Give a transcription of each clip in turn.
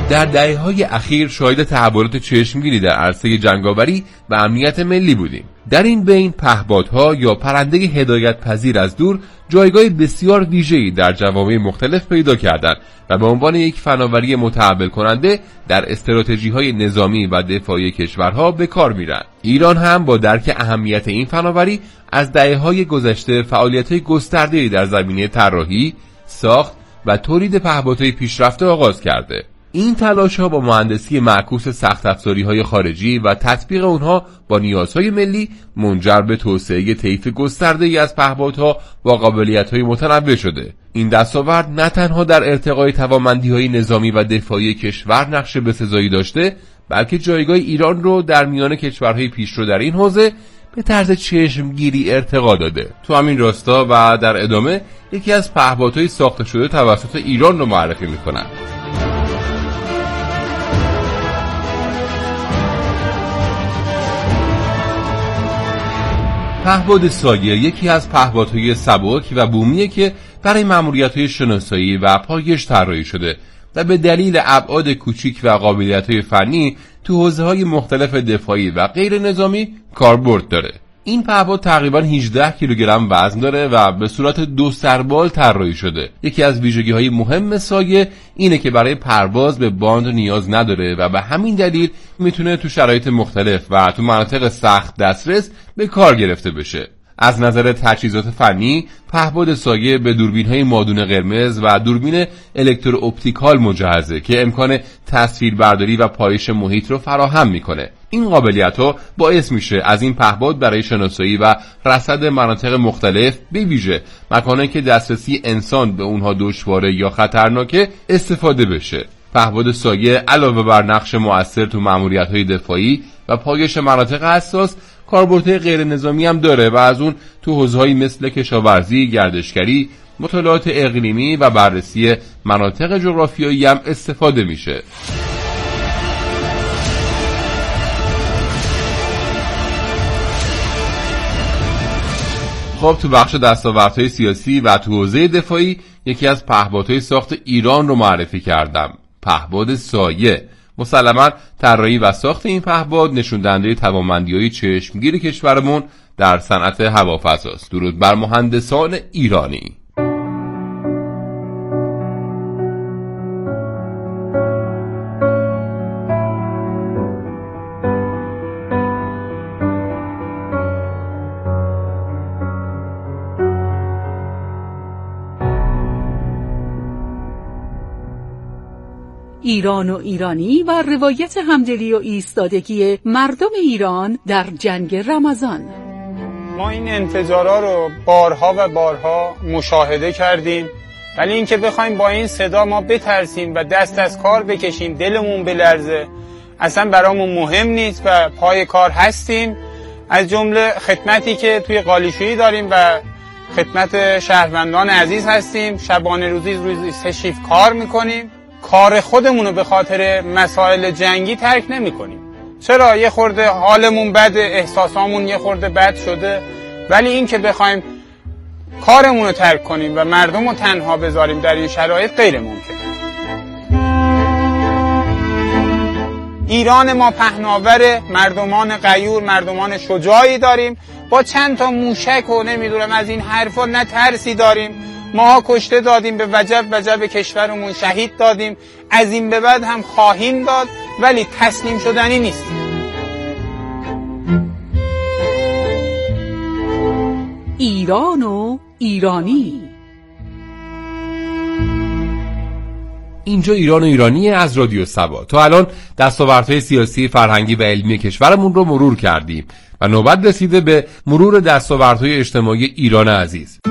در دهه‌های اخیر شاهد تحولات چشمگیری در عرصه جنگاوری و امنیت ملی بودیم. در این بین پهپادها یا پرنده هدایت پذیر از دور جایگاه بسیار ویژه‌ای در جوامع مختلف پیدا کردند و به عنوان یک فناوری متحول کننده در استراتژی‌های نظامی و دفاعی کشورها به کار میرند. ایران هم با درک اهمیت این فناوری از دهه‌های گذشته فعالیت‌های گسترده‌ای در زمینه طراحی، ساخت و تولید پهپادهای پیشرفته آغاز کرده. این تلاش‌ها با مهندسی معکوس سخت افزاری‌های خارجی و تطبیق اونها با نیازهای ملی منجر به توسعه طیف گسترده‌ای از پهپادها با قابلیت‌های متنوع شده. این دستاورد نه تنها در ارتقای توانمندی‌های نظامی و دفاعی کشور نقش بسزایی داشته، بلکه جایگاه ایران رو در میان کشورهای پیشرو در این حوزه به طرز چشمگیری ارتقا داده. تو همین راستا و در ادامه یکی از پهپادهای ساخته شده توسط ایران رو معرفی می‌کنم. پهپاد سایه یکی از پهپادهای سبک و بومیه که برای ماموریت‌های شناسایی و پایش طراحی شده و به دلیل ابعاد کوچیک و قابلیت‌های فنی تو حوزه‌های مختلف دفاعی و غیر نظامی کاربرد داره. این پهپاد تقریباً 18 کیلوگرم وزن داره و به صورت دو سربال طراحی شده. یکی از ویژگی‌های مهم سایه اینه که برای پرواز به باند نیاز نداره و به همین دلیل میتونه تو شرایط مختلف و تو مناطق سخت دسترس به کار گرفته بشه. از نظر تجهیزات فنی، پهپاد سایه به دوربین‌های مادون قرمز و دوربین الکترو اپتیکال مجهزه که امکان تصویربرداری و پایش محیط رو فراهم میکنه. این قابلیت‌ها باعث میشه از این پهپاد برای شناسایی و رصد مناطق مختلف، به ویژه مکانایی که دسترسی انسان به اونها دشواره یا خطرناکه، استفاده بشه. پهپاد سایه علاوه بر نقش مؤثر تو ماموریت‌های دفاعی و پایش مناطق حساس، کاربردهای غیر نظامی هم داره و از اون تو حوزه‌هایی مثل کشاورزی، گردشگری، مطالعات اقلیمی و بررسی مناطق جغرافیایی هم استفاده میشه. خب تو بخش دستاوردهای سیاسی و تو حوزه دفاعی یکی از پهپادهای ساخت ایران رو معرفی کردم، پهپاد سایه. مسلماً طراحی و ساخت این پهپاد نشون دهنده توانمندی‌های چشمگیر کشورمون در صنعت هوافضاست. درود بر مهندسان ایرانی. ایران و ایرانی و روایت همدلی و ایستادگی مردم ایران در جنگ رمضان. ما این انفجارها رو بارها و بارها مشاهده کردیم، ولی اینکه بخوایم با این صدا ما بترسیم و دست از کار بکشیم، دلمون بلرزه، اصلا برامون مهم نیست و پای کار هستیم. از جمله خدمتی که توی قالیشویی داریم و خدمت شهروندان عزیز هستیم، شبانه روزی 3 شیفت کار میکنیم. کار خودمونو به خاطر مسائل جنگی ترک نمی کنیم. چرا؟ یه خورده حالمون بده، احساسامون یه خورده بد شده، ولی این که بخوایم کارمونو ترک کنیم و مردمو تنها بذاریم در این شرایط غیر ممکنه. ایران ما پهناور مردمان غیور، مردمان شجاعی داریم، با چند تا موشک و نمیدونم از این حرفا نه ترسی داریم. ماها کشته دادیم، به وجب کشورمون شهید دادیم، از این به بعد هم خواهیم داد، ولی تسلیم شدنی نیست. ایران و ایرانی. اینجا ایران و ایرانی از رادیو سبا. تا الان دستاوردهای سیاسی، فرهنگی و علمی کشورمون رو مرور کردیم و نوبت رسیده به مرور دستاوردهای اجتماعی ایران عزیز.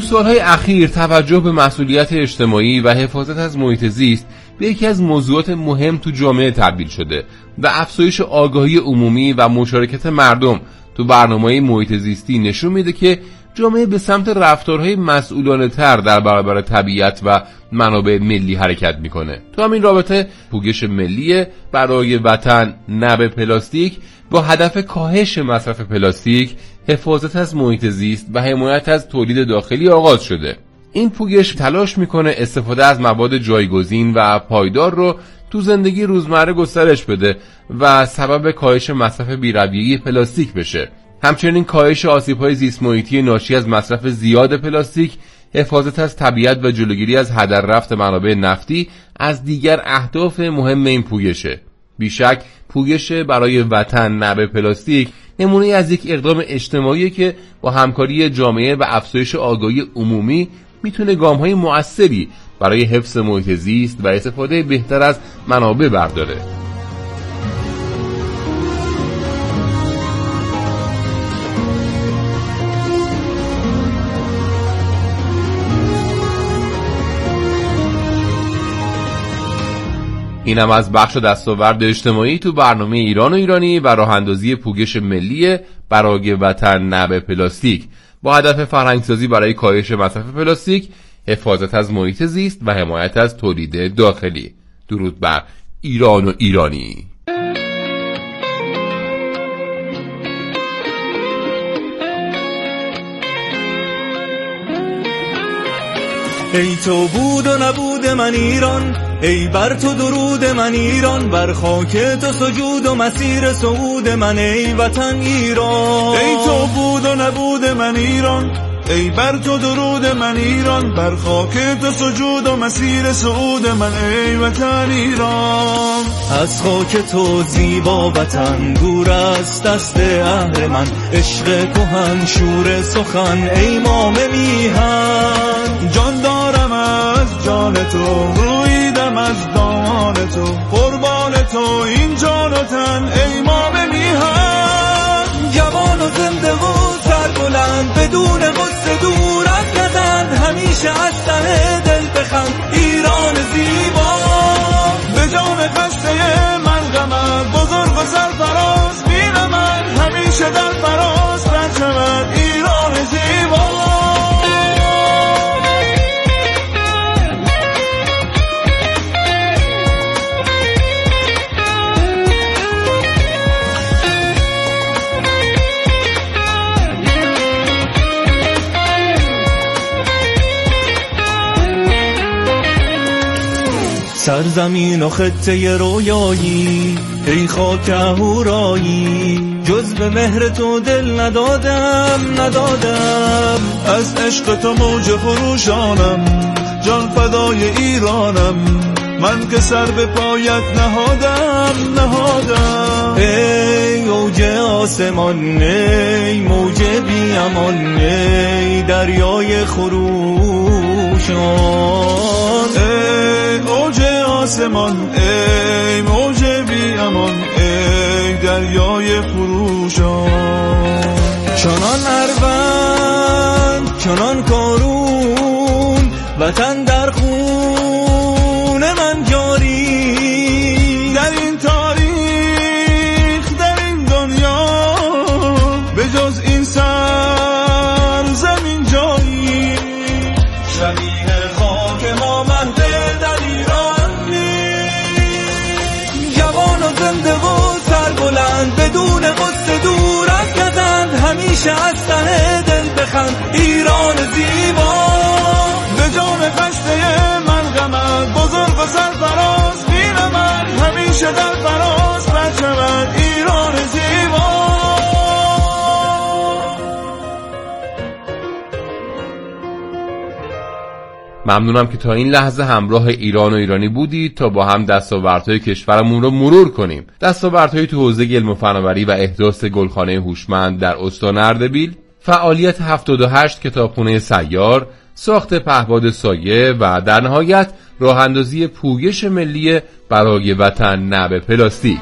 سالهای اخیر توجه به مسئولیت اجتماعی و حفاظت از محیط زیست به یکی از موضوعات مهم تو جامعه تبدیل شده و افزایش آگاهی عمومی و مشارکت مردم تو برنامه‌های محیط زیستی نشون میده که جامعه به سمت رفتارهای مسئولانه تر در برابر طبیعت و منابع ملی حرکت میکنه. تو همین رابطه پوگش ملی برای وطن نه به پلاستیک با هدف کاهش مصرف پلاستیک، حفاظت از محیط زیست و حمایت از تولید داخلی آغاز شده. این پوگش تلاش میکنه استفاده از مواد جایگزین و پایدار رو تو زندگی روزمره گسترش بده و سبب کاهش مصرف بی‌رویه‌ای پلاستیک بشه. همچنین کاهش آسیب‌های زیست محیطی ناشی از مصرف زیاد پلاستیک، حفاظت از طبیعت و جلوگیری از هدر رفت منابع نفتی از دیگر اهداف مهم این پوگشه. بیشک پوگش برای وطن نه به پلاستیک نمونه از یک اقدام اجتماعی که با همکاری جامعه و افزایش آگاهی عمومی میتونه گام‌های مؤثری برای حفظ محیط زیست و استفاده بهتر از منابع برداره. اینم از بخش دستاورد اجتماعی تو برنامه ایران و ایرانی و راه اندازی پوگش ملی برای وطن نه به پلاستیک با هدف فرهنگسازی برای کاهش مصرف پلاستیک، حفاظت از محیط زیست و حمایت از تولید داخلی. درود بر ایران و ایرانی. ای تو بود و نبود من ایران، ای بر تو درود من ایران، بر خاک تو سجود و مسیر صعود من ای وطن ایران. ای تو بود و نبود من ایران، ای بر تو درود من ایران، بر خاک تو سجود و مسیر صعود من ای وطن ایران. از خاک تو زیبا وطن دور است دست اهل من، عشق کهن شور سخن ای مام میهن. جان دارم از جان تو، رویدم از دامان تو، قربان تو این جان و تن ای مام میهن. جوان و زنده و سربلند بدون غصه دور از کدن، همیشه از ته دل بخند ایران زیبا. به جان خسته من غمت بزرگ و سرفراز بینمت، همیشه در فراز پرچمت ایران زیبا. سرزمین و خطه رویایی ای خاک اهورایی، جز به مهر تو دل ندادم. از عشق تو موج خروشانم، جان فدای ایرانم، من که سر به پایت نهادم. ای اوج آسمان، ای موج بی امان، ای دریای خروشان. ای اوج آسمان، ای موج بی امان، ای دریای خروشان. چنان اروند چنان کارون، وطن در خون من جاری. در این تاریخ در این دنیا به جز این سرزمین جایی، شبیه خاک ما مهد در ایران نیست. جوان و زنده و سربلند بدون غصه دور از کدن، همیشه از ته دل بخند ایران زیبا. به جان خسته من غمت بزرگ و سرفراز بینمت، همیشه در فراز پرچمت ایران زیبا. ممنونم که تا این لحظه همراه ایران و ایرانی بودید تا با هم دستاوردهای کشورمون رو مرور کنیم. دستاوردهای تو حوزه علم و فناوری و احداث گلخانه هوشمند در استان اردبیل، فعالیت 78 کتابخونه سیار، ساخت پهپاد سایه و در نهایت راه اندازی پوگش ملی برای وطن نه به پلاستیک.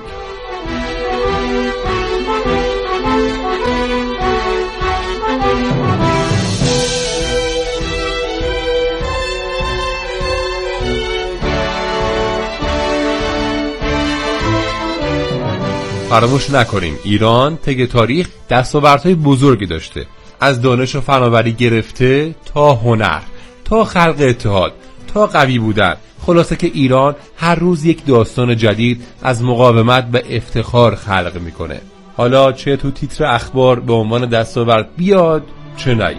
فراموش نکنیم ایران طی تاریخ دستاوردهای بزرگی داشته، از دانش و فناوری گرفته تا هنر، تا خلق اتحاد، تا قوی بودن. خلاصه که ایران هر روز یک داستان جدید از مقاومت و افتخار خلق میکنه، حالا چه تو تیتر اخبار به عنوان دستاورد بیاد چه نیاد.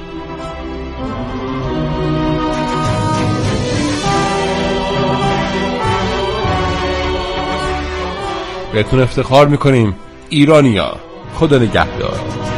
بهتون افتخار میکنیم ایرانیا. خدا نگهدار.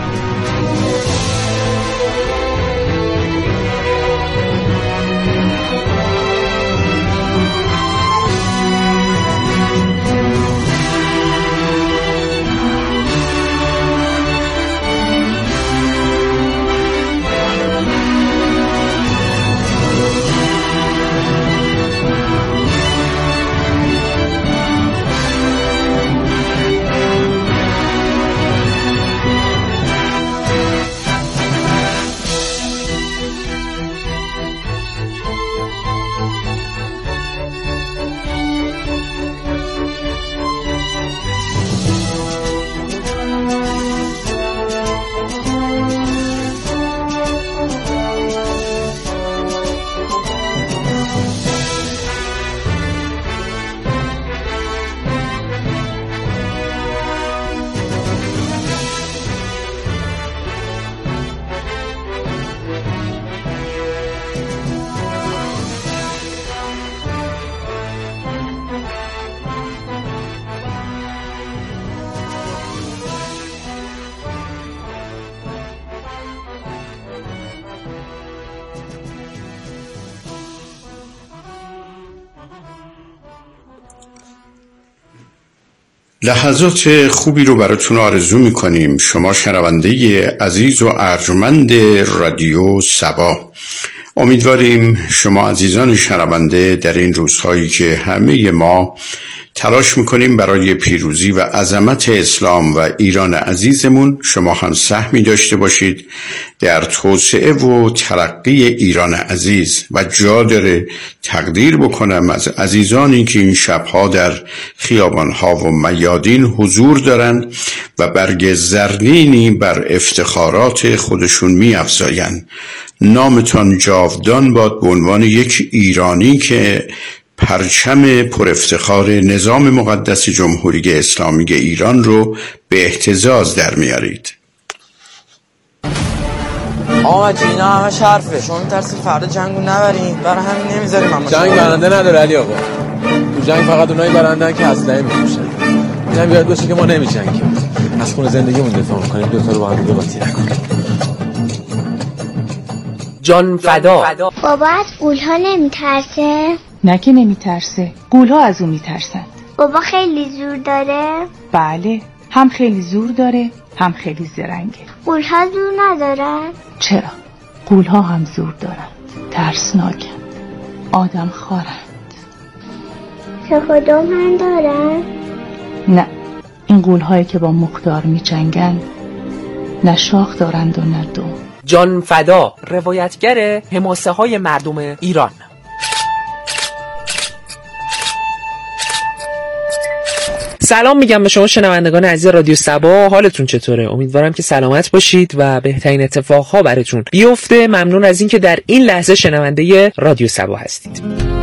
لحظات خوبی رو براتون آرزو میکنیم. شما شنونده عزیز و ارجمند رادیو سبا، امیدواریم شما عزیزان شنونده در این روزهایی که همه ما تلاش میکنیم برای پیروزی و عظمت اسلام و ایران عزیزمون، شما هم سهمی داشته باشید در توسعه و ترقی ایران عزیز. و جا داره تقدیر بکنم از عزیزانی که این شبها در خیابانها و میادین حضور دارن و برگ زرینی بر افتخارات خودشون می‌افزایند. نامتان جاودان باد به عنوان یک ایرانی که پرچم پر افتخار نظام مقدس جمهوری اسلامی ایران رو به اهتزاز در میارید. آقا اینا همه حرفه. شما میترسید فردا جنگو نبرین، برای همین نمیذاریم. اما جنگ برنده نداره علی آقا. تو جنگ فقط اونایی برندن که اسلحه می‌پوشن. اینم یاد باشه که ما نمی‌جنگیم، از خون زندگیمون دفاع می‌کنیم، دو تا رو با هم دیگه قاطی نکنیم. جان فدا. بابا از گول‌ها نمیترسه؟ نه که نمیترسه، گول‌ها از اون میترسن. بابا خیلی زور داره؟ بله، هم خیلی زور داره هم خیلی زرنگه. گول‌ها زور ندارن؟ چرا؟ گول‌ها هم زور دارن، ترسناکن، آدم خارند. شاخ و دم هم دارن؟ نه، این گول‌هایی که با مقدار می‌جنگن نه شاخ دارند و نه دم. جان فدا، روایتگر حماسه های مردم ایران. سلام میگم به شما شنوندگان عزیز رادیو سبا، حالتون چطوره؟ امیدوارم که سلامت باشید و بهترین اتفاقها براتون بیفته. ممنون از این که در این لحظه شنونده رادیو سبا هستید.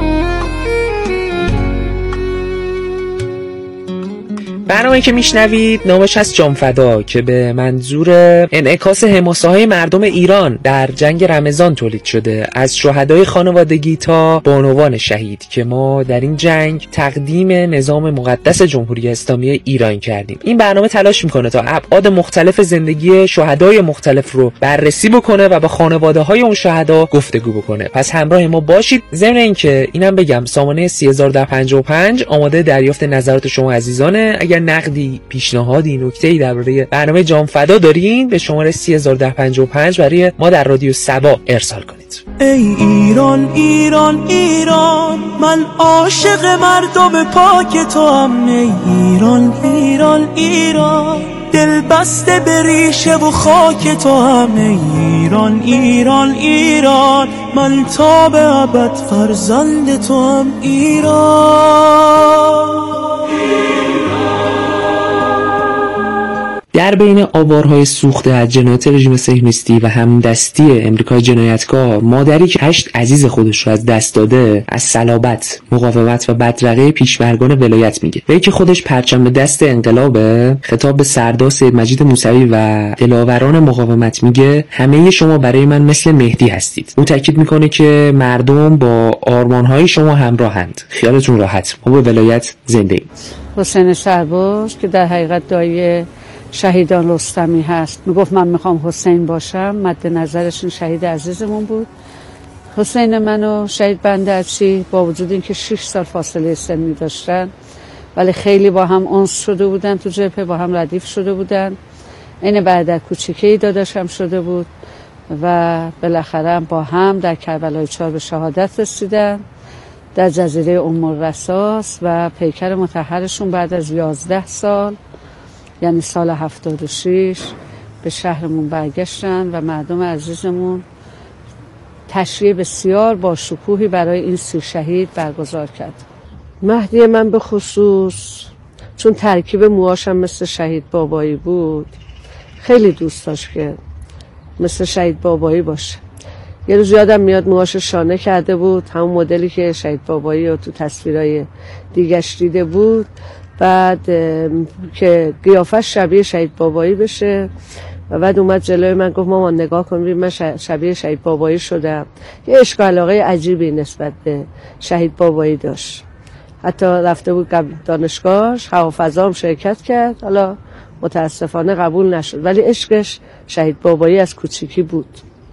برنامه‌ای که میشنوید نامش هست جان فدا که به منظور انعکاس حماسه‌های مردم ایران در جنگ رمضان تولید شده، از شهدای خانوادگی تا بانوان شهید که ما در این جنگ تقدیم نظام مقدس جمهوری اسلامی ایران کردیم. این برنامه تلاش میکنه تا ابعاد مختلف زندگی شهدای مختلف رو بررسی بکنه و با خانواده‌های اون شهدا گفتگو بکنه. پس همراه ما باشید. ضمن اینکه اینم بگم سامانه 3055 آماده دریافت نظرات شما عزیزانه. اگر نقدی، پیشنهادی، نکته‌ای درباره برنامه جان فدا دارین به شماره 3055 برای ما در رادیو سبا ارسال کنید. ای ایران ایران ایران، من عاشق مردم پاک تو هم. ای ایران ایران ایران، دل بسته به ریشه و خاک تو هم. ای ایران ایران ایران، من تا به ابد فرزند تو هم. ایران در بین آوارهای سوخته از جنایات رژیم صهیونیستی و همدستی امریکای جنایتکار، مادری که 8 عزیز خودش رو از دست داده از صلابت، مقاومت و بدرقه پیشمرگان ولایت میگه. وی که خودش پرچم به دست انقلابه، خطاب به سردار سید مجید موسوی و دلاوران مقاومت میگه همه شما برای من مثل مهدی هستید. او تاکید میکنه که مردم با آرمانهای شما همراهند، خیالتون راحت، ما به ولایت زنده ایم. حسین سرباز که در حقیقت دایی شهیدان رستمی هست میگفت من میخوام حسین باشم، مد نظرش این شهید عزیزمون بود. حسین منو شهید بندرچی با وجود اینکه 6 سال فاصله سنی داشتن ولی خیلی با هم انس شده بودن، تو جبهه با هم ردیف شده بودن. این بعد کوچیکی داداشم شده بود و بالاخره با هم در کربلای 4 به شهادت رسیدن در جزیره ام الرصاص و پیکر مطهرشون بعد از 11 سال یعنی سال 76 به شهرمون برگشتن و مردم عزیزمون تشریع بسیار با شکوهی برای این 30 شهید برگزار کرد. مهدی من به خصوص چون ترکیب موهاشم مثل شهید بابایی بود خیلی دوست داشت که مثل شهید بابایی باشه. یه روز یادم میاد موهاش شانه کرده بود، همون مدلی که شهید بابایی رو تو تصویرهای دیگش دیده بود، بعد که قیافش شبیه شهید بابایی بشه و بعد اومد جلوی من گفت مامان نگاه کن ببین من شبیه شهید بابایی شدم. یه عشق و علاقه عجیبی نسبت به شهید بابایی داشت. حتی رفته بود دانشگاهش، هوافضا هم شرکت کرد، حالا متاسفانه قبول نشد ولی عشقش شهید بابایی از کوچیکی بود.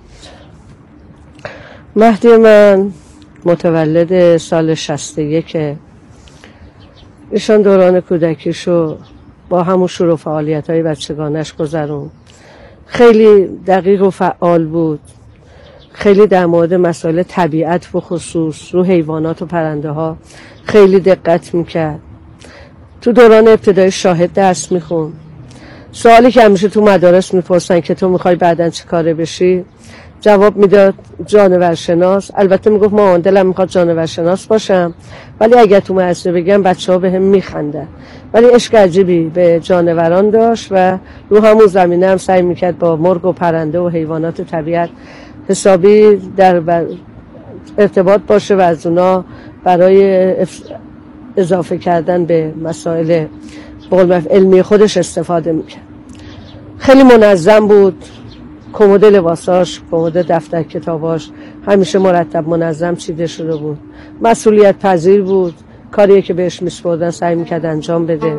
مهدی من متولد سال 61 ایشان دوران کودکیشو با همون شروع فعالیت‌های بچگانش گذرون. خیلی دقیق و فعال بود، خیلی در مورد مسائل طبیعت و خصوص رو حیوانات و پرنده ها خیلی دقت میکرد. تو دوران ابتدای شاهد درس میخون. سوالی که همیشه تو مدارس میپرسن که تو میخوای بعدن چه کاره بشی، جواب میداد جانورشناس. البته میگفت ما دلم میخواد جانورشناس باشم ولی اگر تو مدرسه بگم بچه‌ها بهم میخندن. ولی عشق عجیبی به جانوران داشت و رو همون زمینه هم سعی میکرد با مرغ و پرنده و حیوانات طبیعت حسابی در ارتباط باشه و از اونا برای اضافه کردن به مسائل علمی خودش استفاده میکرد. خیلی منظم بود، کمد لباساش، کمد دفتر کتاباش همیشه مرتب منظم چیده شده بود. مسئولیت پذیر بود، کاریه که بهش میسپردن سعی میکرد انجام بده.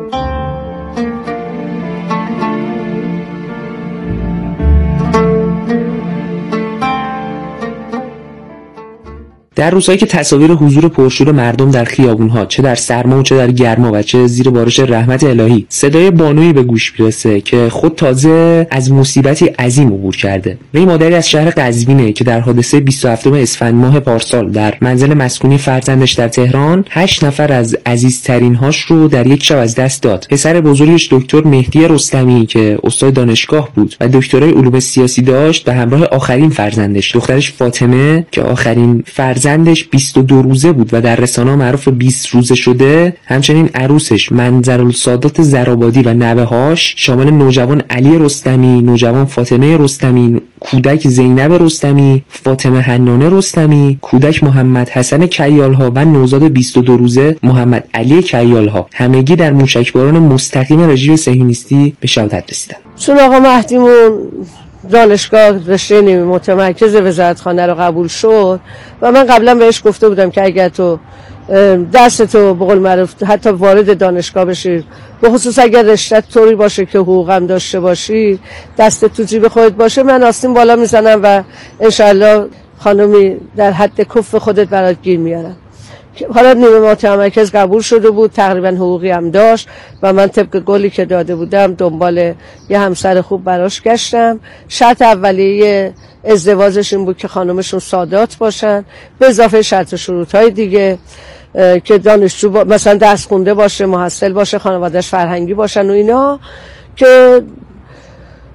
در روزهایی که تصاویر حضور پرشور مردم در خیابونها چه در سرما و چه در گرما و چه زیر بارش رحمت الهی صدای بانویی به گوش میرسه که خود تازه از مصیبتی عظیم عبور کرده. وی مادری از شهر قزوینه که در حادثه 27 اسفند ماه پارسال در منزل مسکونی فرزندش در تهران 8 نفر از عزیزترینهاش رو در یک شب از دست داد. پسر بزرگش دکتر مهدی رستمی که استاد دانشگاه بود و دکترای علوم سیاسی داشت به همراه آخرین فرزندش دخترش فاطمه که آخرین فرزندش 22 روزه بود و در رسانه‌ها معروف 20 روزه شده، همچنین عروسش منظرالسادات زرابادی و نوه‌هاش شامل نوجوان علی رستمی، نوجوان فاطمه رستمی، کودک زینب رستمی، فاطمه حنانه رستمی، کودک محمد حسن کیالها و نوزاد 22 روزه محمد علی کیالها همگی در موشکباران مستقیم رژیم صهیونیستی به شهادت رسیدند. چون آقا مهدیمون دانشگاه رشته نیمه متمرکز وزارتخانه رو قبول شد و من قبلا بهش گفته بودم که اگر تو درستو به قول معروف حتی وارد دانشگاه بشی، به خصوص اگر رشته‌ت طوری باشه که حقوقم داشته باشی، دست تو جیب خودت باشه، من آستین بالا میزنم و انشالله خانمی در حد کف خودت برات گیر میارم. حالا نیمه متمرکز قبول شده بود، تقریبا حقوقی هم داشت و من طبق گلی که داده بودم دنبال یه همسر خوب براش گشتم. شرط اولیه ازدواجش این بود که خانمشون سادات باشن، به اضافه شرط شروطهای دیگه که دانشجو مثلا درس خونده باشه، محصل باشه، خانواده‌اش فرهنگی باشن و اینا، که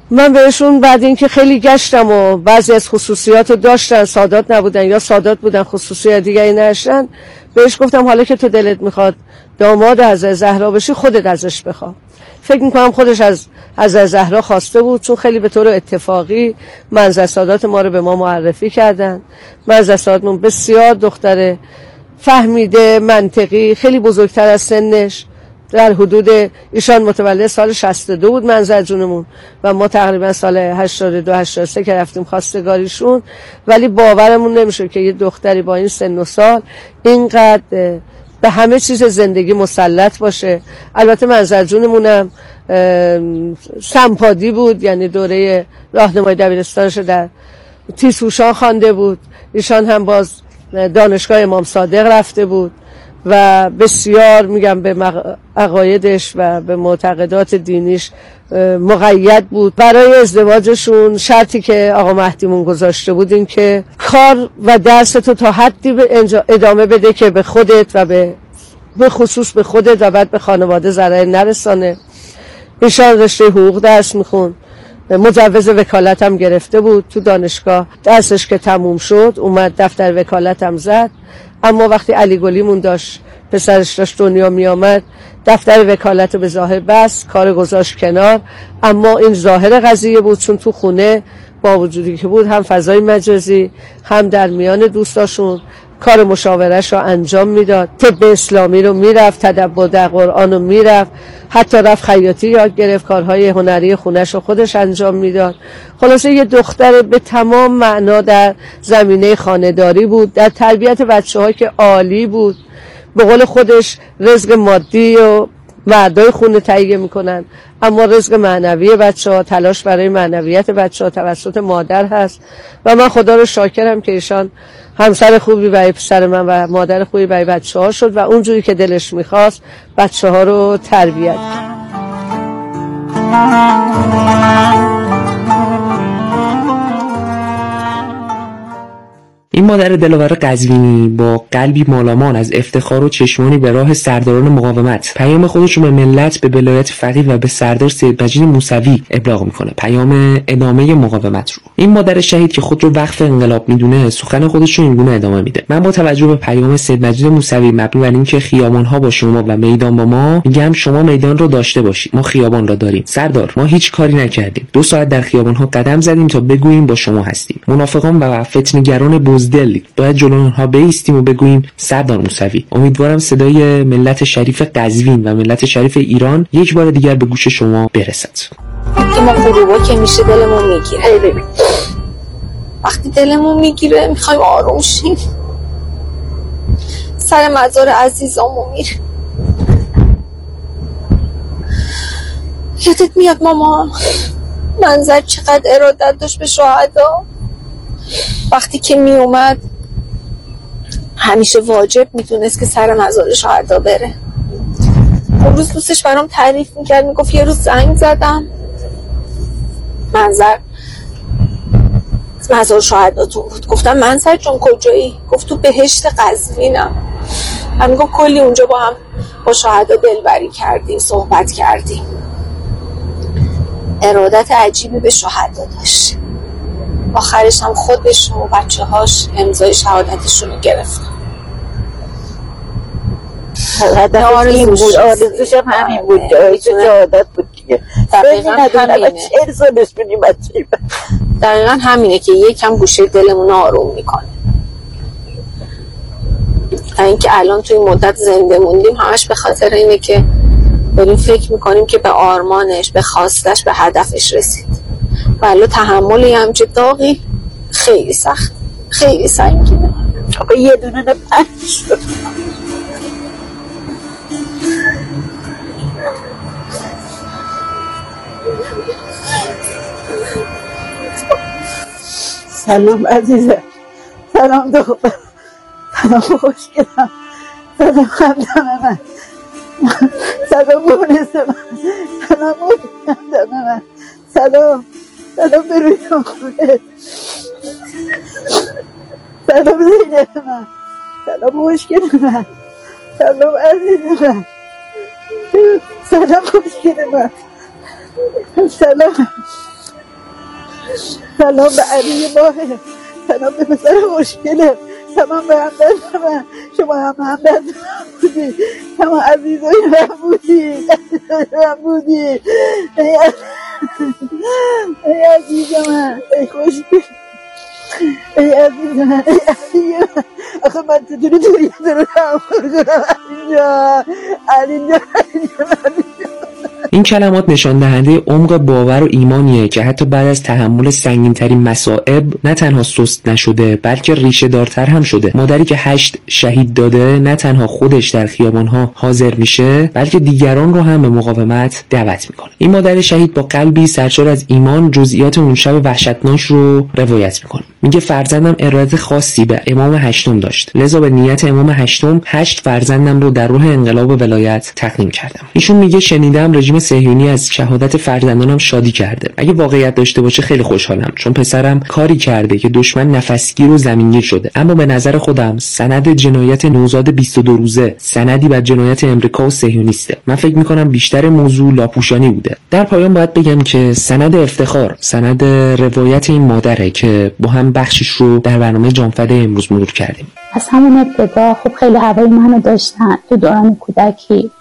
من بهشون بعد اینکه خیلی گشتم و بعضی از خصوصیات رو داشتن، سادات نبودن یا سادات بودن خصوصیات دیگری نداشتن، بهش گفتم حالا که تو دلت میخواد داماد حضرت زهرا بشی خودت ازش بخوا. فکر میکنم خودش از حضرت زهرا خواسته بود، چون خیلی به طور اتفاقی منزل سادات ما رو به ما معرفی کردن. منزل ساداتمون بسیار دختر فهمیده، منطقی، خیلی بزرگتر از سنش، در حدود ایشان متولد سال 62 بود منزل جونمون و ما تقریبا سال 82-83 که رفتیم خواستگاریشون، ولی باورمون نمیشه که یه دختری با این سن و سال اینقدر به همه چیز زندگی مسلط باشه. البته منزل جونمونم سمپادی بود، یعنی دوره راهنمای دبیرستانش در تیزهوشان خوانده بود. ایشان هم باز دانشگاه امام صادق رفته بود و بسیار میگم به عقایدش و به معتقدات دینیش مقید بود. برای ازدواجشون شرطی که آقا مهدیمون گذاشته بود این که کار و درس تو تا حدی ادامه بده که به خودت و به خصوص به خودت و بعد به خانواده ضرر نرسانه. ایشان رشته حقوق درس میخوند، مجوز وکالت هم گرفته بود. تو دانشگاه درسش که تموم شد اومد دفتر وکالت هم زد، اما وقتی علی گلیمون داشت پسرش داشت دنیا می آمد دفتر وکالت رو به ظاهر بس، کار گذاشت کنار. اما این ظاهر قضیه بود، چون تو خونه با وجودی که بود هم فضای مجازی هم در میان دوستاشون کار مشاورش رو انجام میداد، طب اسلامی رو میرفت، تدبر در قرآن رو میرفت، حتی رفت خیاطی یاد گرفت، کارهای هنری خونش رو خودش انجام میداد. خلاصه یه دختر به تمام معنا در زمینه خانه‌داری بود، در تربیت بچه‌ها که عالی بود. به قول خودش رزق مادی و مردای خونه تهیه میکنن، اما رزق معنوی بچه‌ها، تلاش برای معنویت بچه‌ها توسط مادر هست و من خدا رو شاکرم که ایشان همسر خوبی برای پسر من و مادر خوبی برای بچه‌ها شد و اونجوری که دلش میخواست بچه‌ها رو تربیت کرد. این مادر دلاور قزوینی با قلبی مالامال از افتخار و چشمانی به راه سرداران مقاومت پیام خودش رو به ملت، به ولایت فقیه و به سردار سید مجید موسوی ابلاغ میکنه، پیام ادامه مقاومت رو. این مادر شهید که خود رو وقف انقلاب میدونه سخن خودش رو اینگونه ادامه میده: من با توجه به پیام سید مجید موسوی مبنی بر اینکه خیابان‌ها با شما و میدان با ما، میگم شما میدان رو داشته باشید، ما خیابان را داریم. سردار، ما هیچ کاری نکردیم، 2 ساعت در خیابان‌ها قدم زدیم تا بگوییم با شما هستیم. منافقان و فتنه‌گران بزدل باید جلوی اونها بایستیم و بگوییم سردار موسوی. امیدوارم صدای ملت شریف قزوین و ملت شریف ایران یک بار دیگر به گوش شما برسد. که ما غروبا که میشه دلمون میگیره، وقتی دلمون میگیره میخوایم آروم شیم، سر مزار عزیزامون میره. یادت میاد ماما منظر چقدر ارادت داشت به شهدا؟ وقتی که می اومد همیشه واجب میدونست که سر مزار شهدا بره. اون روز دوستش برام تعریف میکرد، میگفت یه روز زنگ زدم منظر مزار شهداتون بود. گفتم منظر جون کجایی؟ گفت تو بهشت قزوینم. من میگفت کلی اونجا با هم با شهدا دلبری کردیم، صحبت کردیم. ارادت عجیبی به شهدا داشت. آخرش هم خودش و بچه هاش امضای شهادتشون رو گرفتن. این بود، آرزوش هم همین بود، شهادت بود دیگه. دقیقا همینه که یکم گوشه دلمون آروم میکنه. اینکه الان توی مدت زنده موندیم همش به خاطر اینه که داریم فکر میکنیم که به آرمانش، به خواستش، به هدفش رسید. ولی تحمل همچه داغی خیلی سخت، خیلی سنگینه. آقا یه دونه نه 5 شد. سلام عزیزم، سلام دختر، سلام خوشگلم، سلام خندم من، سلام مونس من، سلام مونس من، سلام سلام به روی خودت، سلام زینب من، سلام خوشگل من، سلام عزیز من، سلام خوشگل من، سلام سلام به علی ماهه، سلام به پسر مشکله، تمام به همدرد من، شما هم همدرد من بودی، تمام عزیزای من بودی ای عزیز من، ای خوشگل، ای عزیز من، ای علی من. آخه من چطوری دوری رو تحمل کنم علی جان. این کلمات نشان دهنده عمق باور و ایمانیه که حتی بعد از تحمل سنگین‌ترین مصائب نه تنها سست نشده بلکه ریشه دارتر هم شده. مادری که 8 شهید داده نه تنها خودش در خیابان‌ها حاضر میشه بلکه دیگران رو هم به مقاومت دعوت میکنه. این مادر شهید با قلبی سرشار از ایمان جزئیات اون شب وحشتناک رو روایت میکنه. میگه فرزندم ارادت خاصی به امام هشتم داشت، لذا به نیت امام هشتم 8 فرزندم رو در راه انقلاب ولایت تقدیم کردم. ایشون میگه شنیدم رژیم صهیونی از شهادت فرزندانم شادی کرده. اگه واقعیت داشته باشه خیلی خوشحالم، چون پسرم کاری کرده که دشمن نفسگیر و زمینگیر شده. اما به نظر خودم سند جنایت نوزاد 22 روزه سندی بر جنایت امریکا و صهیونیسته. من فکر میکنم بیشتر موضوع لاپوشانی بوده. در پایان باید بگم که سند افتخار، سند روایت این مادره که با هم بخشش رو در برنامه جانفده امروز مرور کردیم. از همون ابتدا خب خیلی هوای منو داشتن تو دوران کودکی.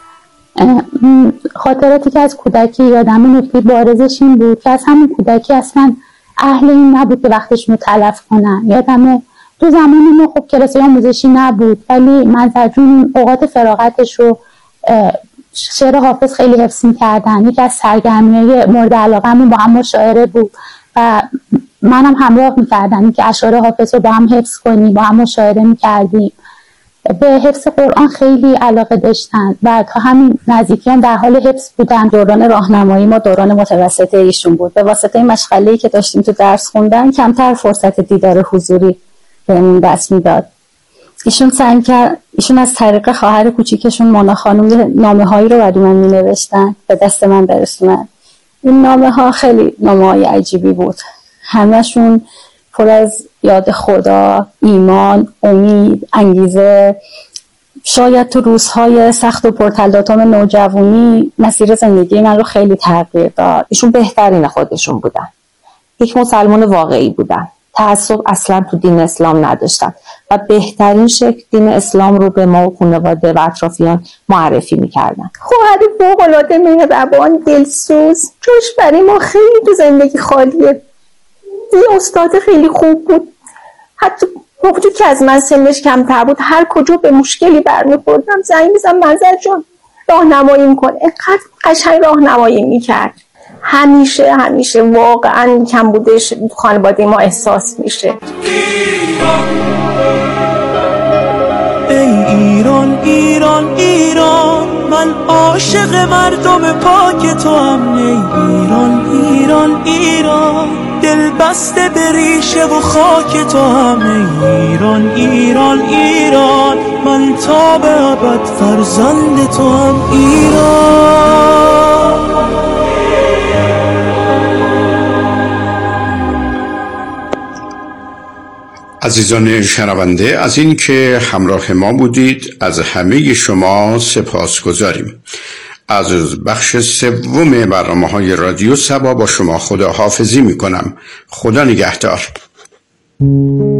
خاطراتی که از کودکی یادم نکته بارزش این بود که از همون کودکی اصلا اهل این نبود که وقتشون رو تلف کنن. یادمه تو زمان ما خب کلاسای آموزشی نبود، ولی منظرجون اوقات فراغتش رو شعر حافظ خیلی حفظ می‌کردن. یکی از سرگرمی‌های مورد علاقه‌مون با هم مشاعره بود و منم همراه می‌کردم که اشعار حافظ رو با هم حفظ کنیم، با هم مشاعره می‌کردیم. به حفظ قرآن خیلی علاقه داشتن و تا همین نزدیکیان در حال حفظ بودن. دوران راهنمایی ما دوران متوسطه ایشون بود. به واسطه مشغله‌ای که داشتیم تو درس خوندن کمتر فرصت دیدار حضوری بهمون دست میداد. ایشون از طریق خواهر کوچیکشون مونا خانم نامه‌هایی رو برای من می‌نوشتن، به دست من برسونن. این نامه‌ها خیلی نامه‌های عجیبی بود. همه‌شون پر از یاد خدا، ایمان، امید، انگیزه. شاید تو روزهای سخت و پرتلاطم نوجوانی مسیر زندگی من رو خیلی تغییر داد. ایشون بهترین خودشون بودن. یک مسلمان واقعی بودن. تعصب اصلا تو دین اسلام نداشتن و بهترین شکل دین اسلام رو به ما و خانواده و اطرافیان معرفی میکردن. خواهر فوق‌العاده مهربان، دلسوز، جاش برای ما خیلی تو زندگی خالیه. یه استاد خیلی خوب بود. حتی با وجود که از من سنش کمتر بود، هر کجا به مشکلی برمیخوردم زنگ می‌زدم منظر جان راهنمایی می‌کنه. اینقدر قشنگ راهنمایی می‌کرد. همیشه واقعا کم بودش خانواده ما احساس میشه. ای ایران ایران ایران، من عاشق مردم پاک تو هم. ای ایران ایران ایران، دل بسته به ریشه و خاک تو هم. ای ایران ایران ایران، من تا به ابد فرزند تو هم. ایران عزیزان شنونده، از این که همراه ما بودید از همه شما سپاسگزاریم. از بخش سوم برنامه‌های رادیو صبا با شما خداحافظی می‌کنم. خدا نگهدار.